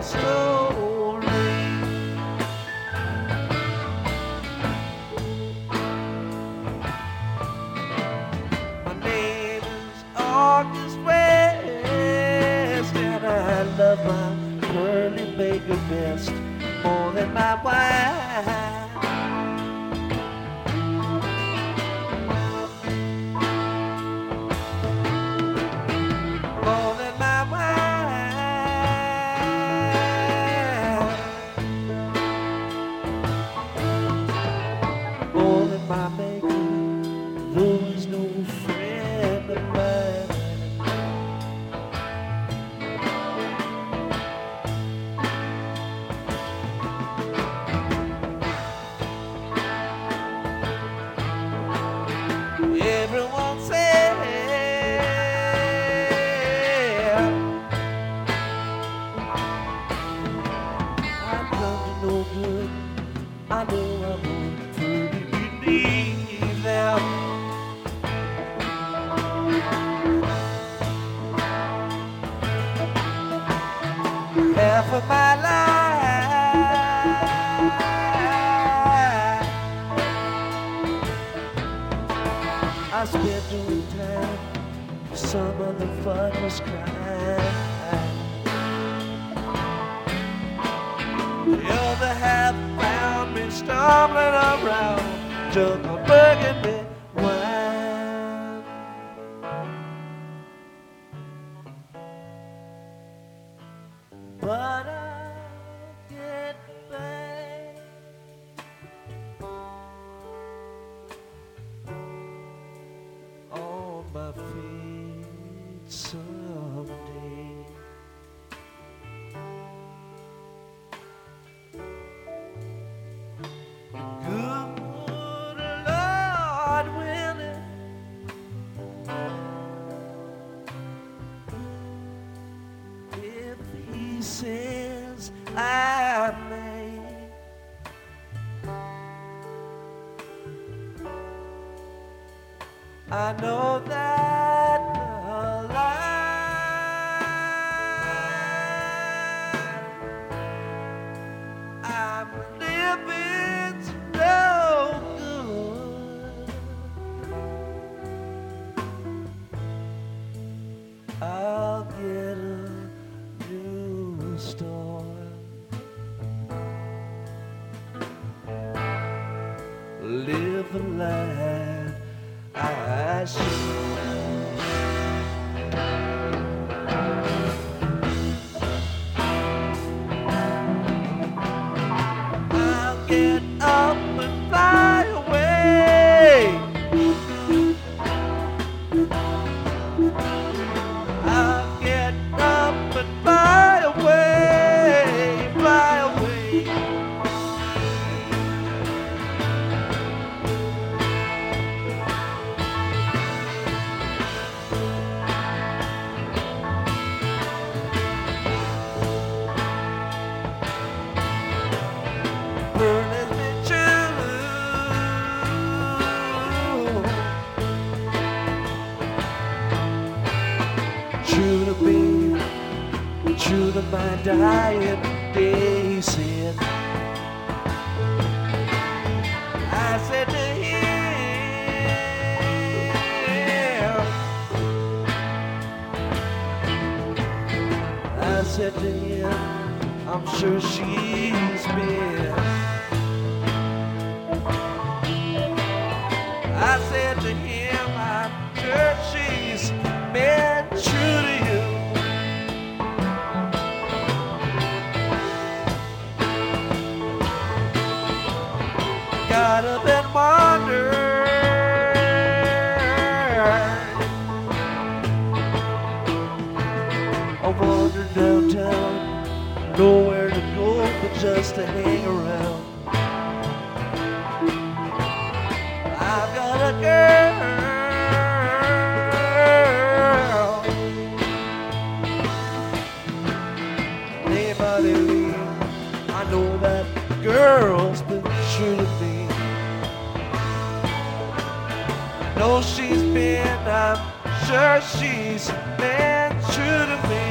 story. My name is August West, and I love my Pearly Baker best more than my wine. More than my wine. More than my maker, though he's no friend of mine. Everyone said I'm come to no good. I know I won't truly believe them. Half of my life I spent doing time. Some of the fun was crying. The other half found me stumbling around, drunk on burgundy wine. But I'll get back on my feet someday. Good Lord willing, if He says I may, I know that the life I'm living's no good. I'll get a new start. Live a life I should. I'll get up and fly away. I'll get up and fly away, fly away. Burning me true to me, true to my dying day, said. I said to him, I said to him, I'm sure she's been. I said to him, I'm sure she's been true to you. Got up and wandered. I wandered downtown, nowhere to go but just to hang around. I've got a girl. Anybody leave? I know that girl's been true to me. Know she's been, I'm sure she's been true to me.